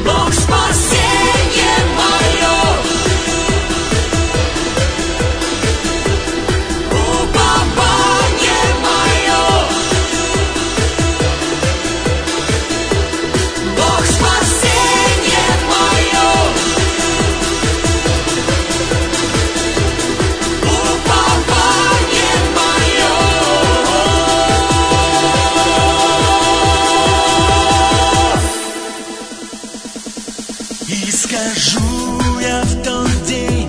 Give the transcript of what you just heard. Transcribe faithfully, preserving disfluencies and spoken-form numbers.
Бог спасение мое, упование мое, Бог спасение мое, упование мое. И скажу я в тот день: